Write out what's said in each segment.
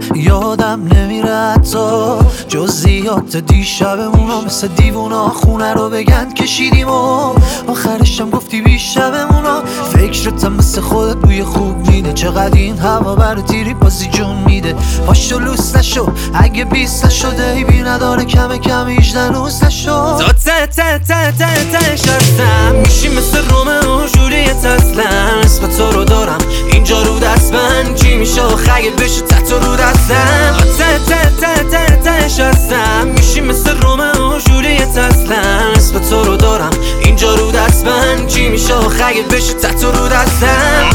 یادم نمیره حتی جزئیات دیشبمونو مثل دیوونا خونه رو بگند کشیدیم و آخرشم گفتی بیشبمونو فکرتم مثل خودت بوی خوب میده چقدر این هوا برای تیری بازی جون میده پاشو لوس نشو اگه 20 نشده ای بی نداره کم کم 18 نوز نشو تا ته ته ته ته تهش هستم میشی مثل رومئو و جولیت اصلا اسم تو رو دارم اینجا رو دست من چی میشه خیل بشه تتو رو دستم ته ته ته ته تهش هستم میشی مثل رومئو و جولیت اصلا اسم تو رو دارم اینجا رو دست من چی میشه خیل بشه تتو رو دستم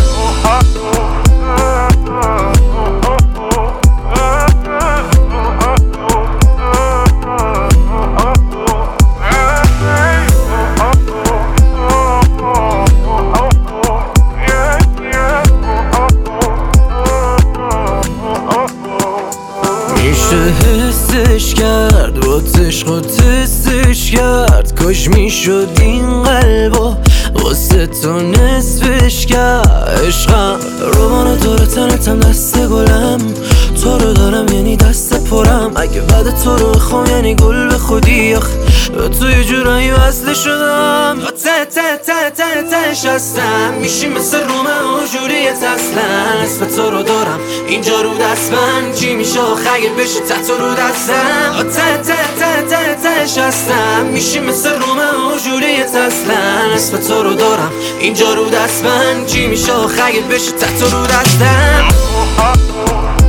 میشه حسش کرد با عشق و تستش کرد کاش میشد این قلبا واسه تو نصفش کرد عشقم رومان داره تنتم دست گلم تو رو دارم یعنی دست پرم اگه بعد تو رو بخوام یعنی گل به خودی به تو یه جورایی وصله شدم ته ته ته ته تهش هستم میشی مثل رومئو و جولیت اصلا اسم تو رو دارم اینجا رو دست من چی میشه خیل بشه تتو رو دستم ته ته ته ته تهش هستم میشی مثل رومئو و جولیت اصلا اسم تو رو دارم اینجا رو دست من چی میشه خیل بشه تتو رو دستم